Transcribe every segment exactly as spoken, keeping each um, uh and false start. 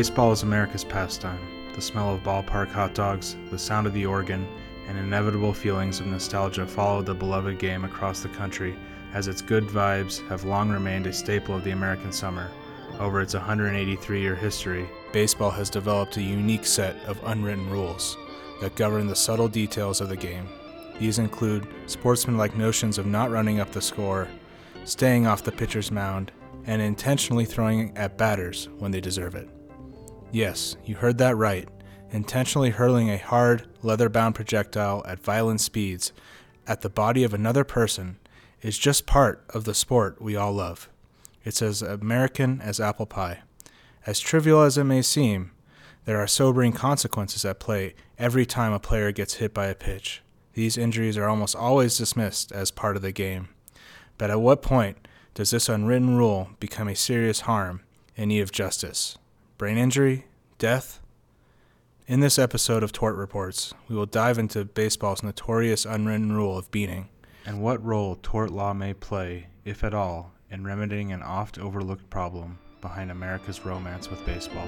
Baseball is America's pastime. The smell of ballpark hot dogs, the sound of the organ, and inevitable feelings of nostalgia follow the beloved game across the country, as its good vibes have long remained a staple of the American summer. Over its one hundred eighty-three-year history, baseball has developed a unique set of unwritten rules that govern the subtle details of the game. These include sportsmanlike notions of not running up the score, staying off the pitcher's mound, and intentionally throwing at batters when they deserve it. Yes, you heard that right. Intentionally hurling a hard, leather-bound projectile at violent speeds at the body of another person is just part of the sport we all love. It's as American as apple pie. As trivial as it may seem, there are sobering consequences at play every time a player gets hit by a pitch. These injuries are almost always dismissed as part of the game. But at what point does this unwritten rule become a serious harm in need of justice? Brain injury? Death? In this episode of Tort Reports, we will dive into baseball's notorious unwritten rule of beating, and what role tort law may play, if at all, in remedying an oft-overlooked problem behind America's romance with baseball.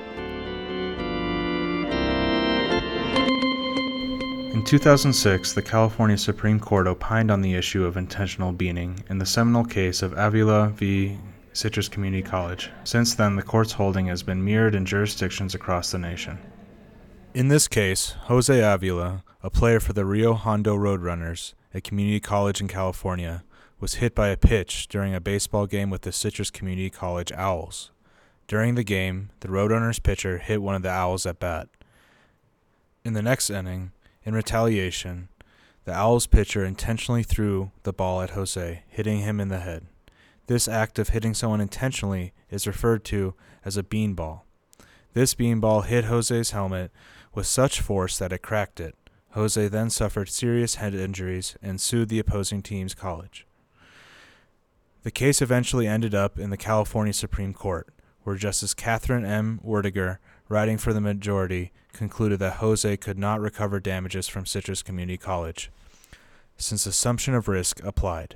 In two thousand six, the California Supreme Court opined on the issue of intentional beating in the seminal case of Avila v. Citrus Community College. Since then, the court's holding has been mirrored in jurisdictions across the nation. In this case, Jose Avila, a player for the Rio Hondo Roadrunners, a community college in California, was hit by a pitch during a baseball game with the Citrus Community College Owls. During the game, the Roadrunners pitcher hit one of the Owls at bat. In the next inning, in retaliation, the Owls pitcher intentionally threw the ball at Jose, hitting him in the head. This act of hitting someone intentionally is referred to as a beanball. This beanball hit Jose's helmet with such force that it cracked it. Jose then suffered serious head injuries and sued the opposing team's college. The case eventually ended up in the California Supreme Court, where Justice Catherine M. Werdiger, writing for the majority, concluded that Jose could not recover damages from Citrus Community College, since assumption of risk applied.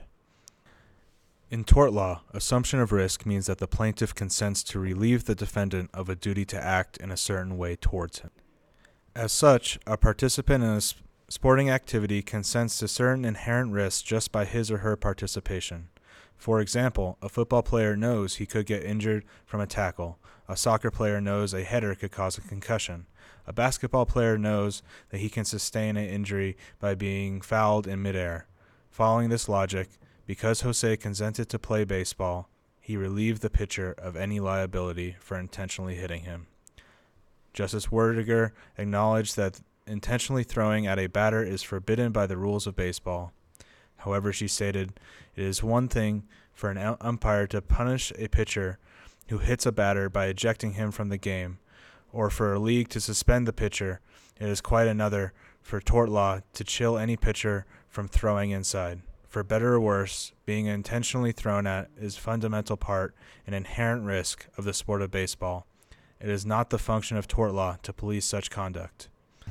In tort law, assumption of risk means that the plaintiff consents to relieve the defendant of a duty to act in a certain way towards him. As such, a participant in a sporting activity consents to certain inherent risks just by his or her participation. For example, a football player knows he could get injured from a tackle. A soccer player knows a header could cause a concussion. A basketball player knows that he can sustain an injury by being fouled in midair. Following this logic, because Jose consented to play baseball, he relieved the pitcher of any liability for intentionally hitting him. Justice Werdiger acknowledged that intentionally throwing at a batter is forbidden by the rules of baseball. However, she stated, it is one thing for an umpire to punish a pitcher who hits a batter by ejecting him from the game, or for a league to suspend the pitcher. It is quite another for tort law to chill any pitcher from throwing inside. For better or worse, being intentionally thrown at is a fundamental part and inherent risk of the sport of baseball. It is not the function of tort law to police such conduct.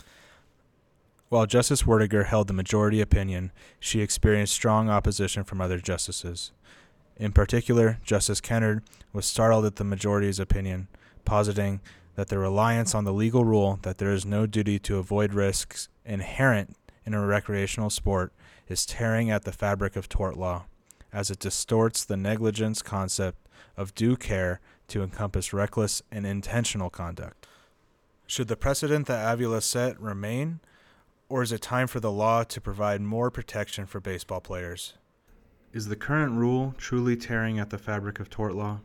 While Justice Werdiger held the majority opinion, she experienced strong opposition from other justices. In particular, Justice Kennard was startled at the majority's opinion, positing that the reliance on the legal rule that there is no duty to avoid risks inherent in a recreational sport is tearing at the fabric of tort law, as it distorts the negligence concept of due care to encompass reckless and intentional conduct. Should the precedent that Avila set remain, or is it time for the law to provide more protection for baseball players? Is the current rule truly tearing at the fabric of tort law?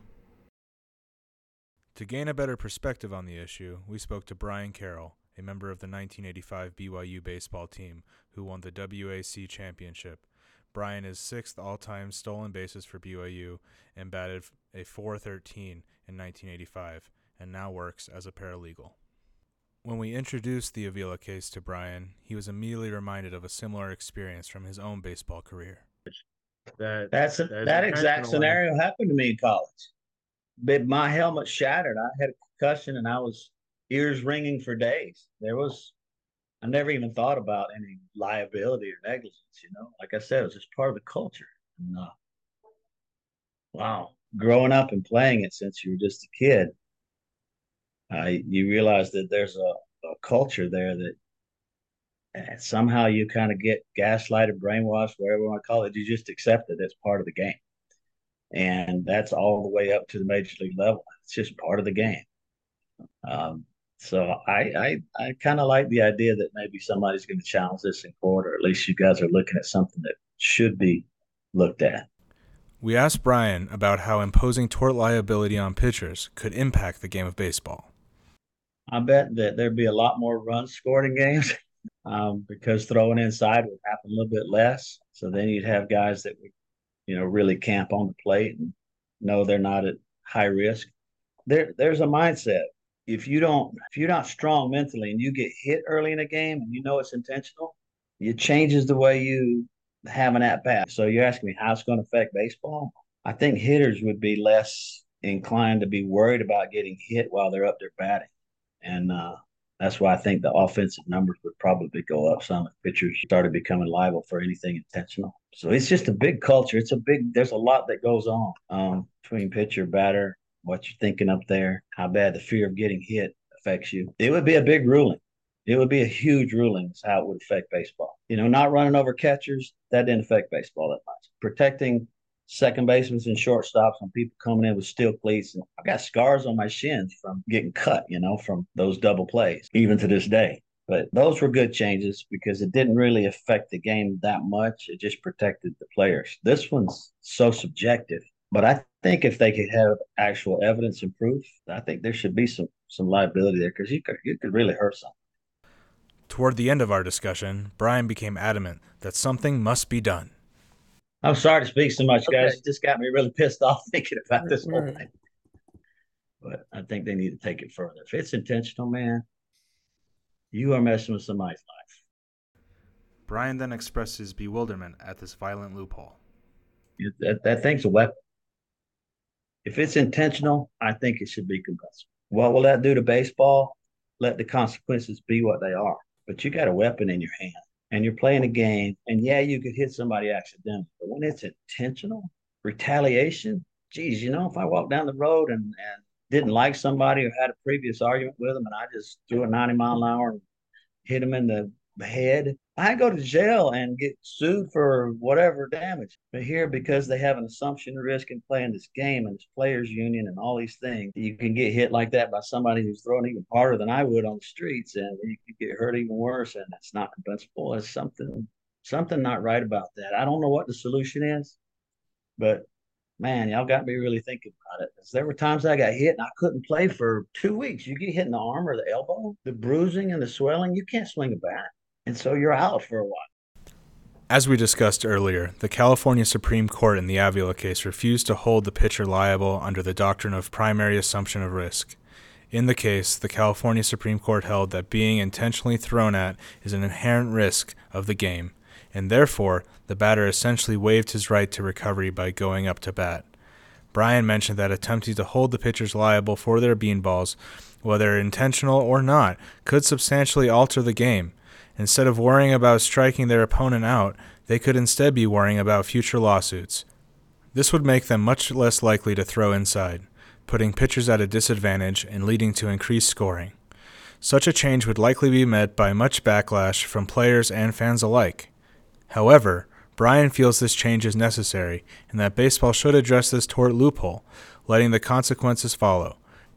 To gain a better perspective on the issue, we spoke to Brian Carroll, a member of the nineteen eighty-five B Y U baseball team who won the W A C championship. Brian is sixth all-time stolen bases for B Y U and batted a four thirteen in nineteen eighty-five and now works as a paralegal. When we introduced the Avila case to Brian, he was immediately reminded of a similar experience from his own baseball career. That That's a, that, that exact scenario happened to me in college. But my helmet shattered. I had a concussion and I was ears ringing for days. There was, I never even thought about any liability or negligence, you know. Like I said, it was just part of the culture. And, uh, wow, growing up and playing it since you were just a kid, uh, you realize that there's a, a culture there that uh, somehow you kind of get gaslighted, brainwashed, whatever you want to call it. You just accept it as part of the game. And that's all the way up to the major league level. It's just part of the game. Um, so I I, I kind of like the idea that maybe somebody's going to challenge this in court, or at least you guys are looking at something that should be looked at. We asked Brian about how imposing tort liability on pitchers could impact the game of baseball. I bet that there'd be a lot more runs scored in games um, because throwing inside would happen a little bit less. So then you'd have guys that would, you know, really camp on the plate and know they're not at high risk. There, there's a mindset. If you don't, if you're not strong mentally and you get hit early in a game and you know it's intentional, it changes the way you have an at bat. So you're asking me how it's going to affect baseball? I think hitters would be less inclined to be worried about getting hit while they're up there batting. And uh, that's why I think the offensive numbers would probably go up some if pitchers started becoming liable for anything intentional. So it's just a big culture. It's a big, there's a lot that goes on um, between pitcher, batter, what you're thinking up there, how bad the fear of getting hit affects you. It would be a big ruling. It would be a huge ruling is how it would affect baseball. You know, not running over catchers, that didn't affect baseball that much. Protecting second basemen and shortstops when people coming in with steel cleats. And I've got scars on my shins from getting cut, you know, from those double plays, even to this day. But those were good changes because it didn't really affect the game that much. It just protected the players. This one's so subjective. But I think if they could have actual evidence and proof, I think there should be some some liability there because you could you could really hurt someone. Toward the end of our discussion, Brian became adamant that something must be done. I'm sorry to speak so much, guys. Okay. It just got me really pissed off thinking about this whole thing. But I think they need to take it further. If it's intentional, man, you are messing with somebody's life. Brian then expressed his bewilderment at this violent loophole. It, that, that thing's a weapon. If it's intentional, I think it should be compulsory. What will that do to baseball? Let the consequences be what they are. But you got a weapon in your hand and you're playing a game, and yeah, you could hit somebody accidentally. But when it's intentional, retaliation, geez, you know, if I walk down the road and, and didn't like somebody or had a previous argument with them and I just threw a ninety mile an hour and hit them in the head, I go to jail and get sued for whatever damage. But here, because they have an assumption of risk in playing this game and this players union and all these things, you can get hit like that by somebody who's throwing even harder than I would on the streets, and you can get hurt even worse, and it's not compensable. It's something something not right about that. I don't know what the solution is, but man, y'all got me really thinking about it. Because there were times I got hit and I couldn't play for two weeks. You get hit in the arm or the elbow, the bruising and the swelling, you can't swing a bat. And so you're out for a while. As we discussed earlier, the California Supreme Court in the Avila case refused to hold the pitcher liable under the doctrine of primary assumption of risk. In the case, the California Supreme Court held that being intentionally thrown at is an inherent risk of the game, and therefore the batter essentially waived his right to recovery by going up to bat. Brian mentioned that attempting to hold the pitchers liable for their beanballs, whether intentional or not, could substantially alter the game. Instead of worrying about striking their opponent out, they could instead be worrying about future lawsuits. This would make them much less likely to throw inside, putting pitchers at a disadvantage and leading to increased scoring. Such a change would likely be met by much backlash from players and fans alike. However, Brian feels this change is necessary and that baseball should address this tort loophole, letting the consequences follow.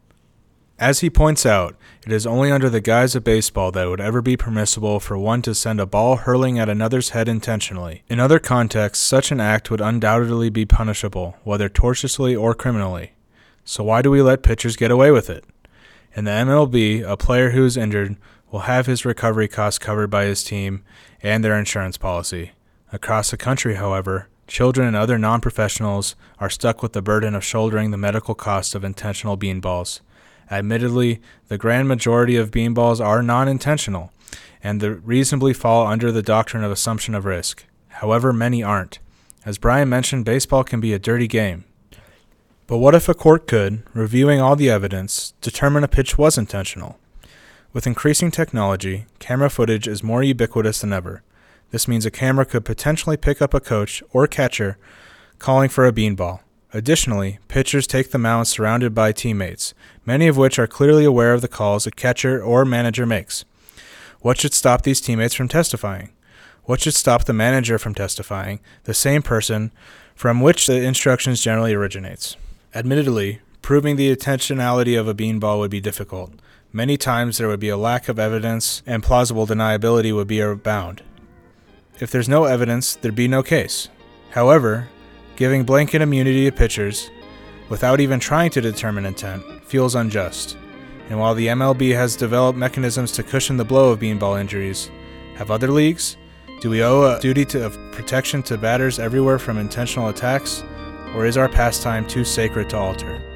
As he points out, it is only under the guise of baseball that it would ever be permissible for one to send a ball hurling at another's head intentionally. In other contexts, such an act would undoubtedly be punishable, whether tortiously or criminally. So why do we let pitchers get away with it? In the M L B, a player who is injured will have his recovery costs covered by his team and their insurance policy. Across the country, however, children and other non-professionals are stuck with the burden of shouldering the medical costs of intentional beanballs. Admittedly, the grand majority of beanballs are non-intentional, and they reasonably fall under the doctrine of assumption of risk. However, many aren't. As Brian mentioned, baseball can be a dirty game. But what if a court could, reviewing all the evidence, determine a pitch was intentional? With increasing technology, camera footage is more ubiquitous than ever. This means a camera could potentially pick up a coach or catcher calling for a beanball, Additionally, pitchers take the mound surrounded by teammates, many of which are clearly aware of the calls a catcher or manager makes. What should stop these teammates from testifying? What should stop the manager from testifying, the same person from which the instructions generally originates? Admittedly, proving the intentionality of a beanball would be difficult. Many times there would be a lack of evidence and plausible deniability would be abound. If there's no evidence, there'd be no case. However, giving blanket immunity to pitchers, without even trying to determine intent, feels unjust. And while the M L B has developed mechanisms to cushion the blow of beanball injuries, have other leagues? Do we owe a duty to, of protection to batters everywhere from intentional attacks, or is our pastime too sacred to alter?